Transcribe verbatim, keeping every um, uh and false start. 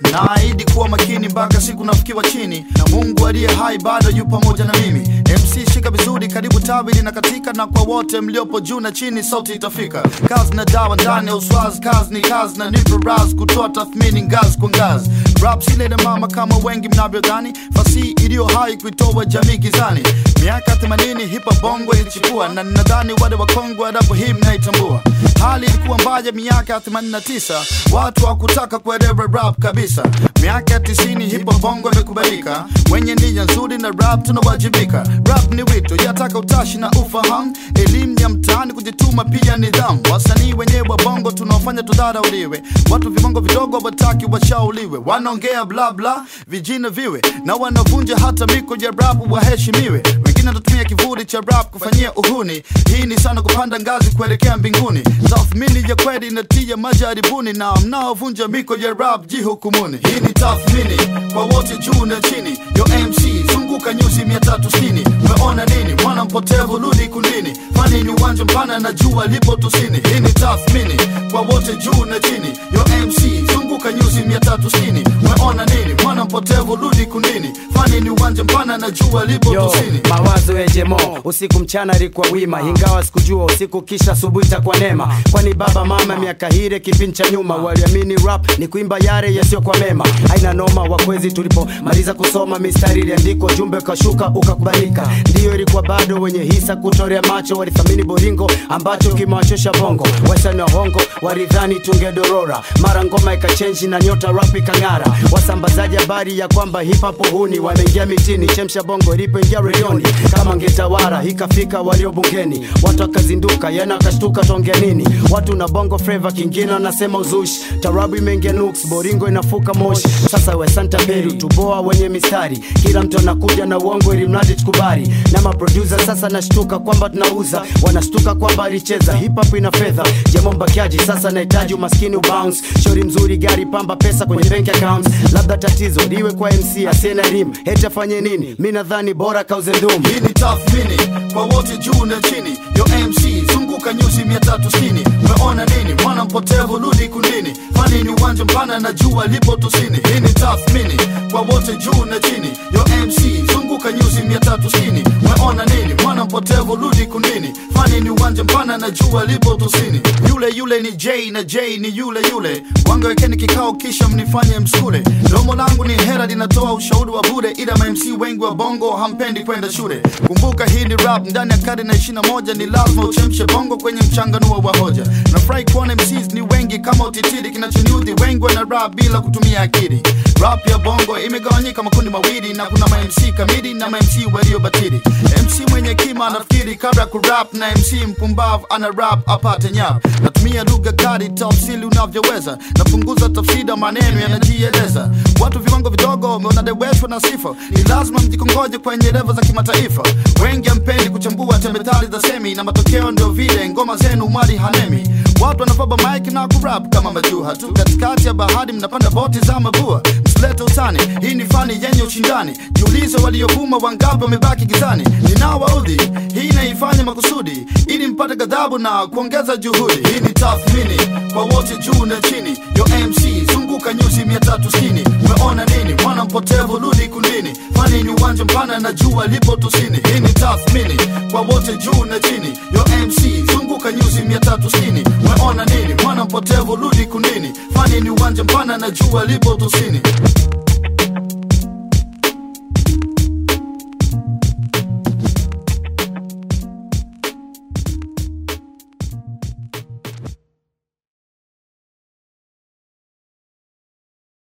naahidi kuwa makini mpaka siku nafikiwa chini, na Mungu aliye hai bado yu pamoja na mimi. M C shika vizuri, karibu tabili na katika, na kwa wote mliopo juu na chini sauti itafika. Kazi na dawa ndani ya uswazi, kazi ni kazi na nipo raz kutoa tathmini ngazi kwa ngazi. Rap sile na mama kama wengi mnavyodhani, fasi iliyo hai kuitoa jamii gizani. Miaka themanini hipa bongo ilichipua, na nadhani wale wakongwe adapo hii mnaitambua. Hali ilikuwa mbaya miaka themanini na tisa, watu wakutaka kuelewa rap kabisa. Miaka tisini hipa bongo imekubalika, wenye nia nzuri na rap tunawajibika. Rap ni wito, yataka utashi na ufahamu, elimu ya mtaani, kujituma pia nidhamu. Wasanii wenyewe wa bongo tunaofanya tudharauliwe, watu vibongo vidogo wataki washauliwe. Wanaongea bla bla vijina viwe, na wanavunja hata miko ya rap waheshimiwe. Wengine wanatumia kivuli cha rap kufanyia uhuni, hii ni sana kupanda ngazi kuelekea mbinguni. Tathmini ya kweli inatia majaribuni, na mnaovunja miko ya rap jihukumuni. Hii ni tathmini kwa wote juu na chini, yo M C zunguka nyuzi mia tatu sitini. Umeona nini? Mwana mpotevu rudi kundini, fani ni uwanja mpana na jua lipo tusini. Hii ni tathmini kwa wote juu na chini, yo M C zunguka nyuzi mia tatu sitini. Umeona nini? Mwana mpotevu rudi kundini, fani ni uwanja mpana na jua lipo Yo, tusini. Mawazo ya jemo, usiku mchana ilikuwa wima, ingawa sikujua usiku kisha asubuhi itakuwa neema. Kwani baba mama miaka hile kipindi cha nyuma waliamini rap ni kuimba yale yasio kwa mema. Haina noma wakwezi, tulipomaliza kusoma mistari iliandikwa, jumbe kashuka ukakubalika. Ndiyo ilikuwa bado wenye hisa kutorea macho, walithamini boringo ambacho kimewachosha bongo. Wasanii wa hongo walidhani tungedorora, mara ngoma ikachenji na nyota rap ikang'ara. Wasambazaji habari ya kwamba hip hop huni wameingia mitini, chemsha bongo ilipoingia redioni kama ngetawara. Ikafika walio bungeni, watu wakazinduka, yana kashtuka tongea nini. Watu na bongo flavor kingine wanasema uzushi, tarabu imeingia nuks, boringo inafuka moshi. Sasa we Santa Peru tuboa wenye mistari, kila mtu anakuja na uongo ili mradi tukubali. Na maproducer sasa nashtuka kwamba tunauza, wanashtuka kwamba alicheza hip hop ina fedha. Jemo mbakiaji sasa nahitaji umaskini ubounce, shori mzuri gari pamba pesa kwenye bank accounts. Labda tatizo liwe kwa M C asiena elimu, hete afanye nini? Mi nadhani bora kauze ndumu. Hii ni tathmini kwa wote juu na chini, yo M C zunguka nyuzi mia tatu sitini. Umeona nini? Mwana mpotevu rudi kundini, fani ni uwanja mpana na jua lipo tusini. Hii ni tathmini kwa wote juu na chini, yo M C zunguka nyuzi mia tatu sitini. Umeona nini? Mwana mpotevu rudi kundini, fani ni uwanja mpana na jua lipo tusini. Yule yule ni J na J ni yule yule, wanga wekeni kikao kisha mnifanye msule. Domo langu ni hera linatoa ushauri wa bure, ila ma M C wengi wa bongo hampendi kwenda shule. Kumbuka hii ni rap ndani ya karne na ishirini na moja, ni lazima uchemshe bongo kwenye mchanganuo wa hoja. Nafurahi kuona M Cs ni wengi kama utitiri, kinachoniudhi wengi wana rap bila kutumia akili. Rap ya bongo imegawanyika makundi mawili, na kuna ma M C kamili na ma M C waliobatili. M C mwenye kima anafikiri kabla kurap, na M C mpumbavu ana rap apate nyap. Natumia lugha kali tafsiri unavyoweza, napunguza tafsida maneno yanajieleza. Watu viwango vidogo wanadeweshwa na sifa, ni lazima mjikongoje kwenye level za kimataifa. Wengi hampendi kuchambua tembetali za semi, na matokeo ndio vile ngoma zenu mali hanemi. Watu wanafaba mic na kurap kama majuha tu, katikati ya bahari mnapanda boti za mabua. Msilete utani, hii ni fani yenye ushindani, jiulize waliovuma wangapi wamebaki gizani. Ninawaudhi, hii inaifanya makusudi ili mpate ghadhabu na kuongeza juhudi. Hii ni tathmini kwa wote juu na chini, yo M C zunguka nyuzi mia tatu sitini. Umeona nini? Mwana mpotevu rudi kundini, fani ni uwanja mpana na jua lipo tusini. Hii ni tathmini kwa wote juu na chini, yo M C zunguka nyuzi mia tatu sitini. Umeona nini? Mwana mpotevu rudi kundini, fani ni uwanja mpana na jua lipo tusini.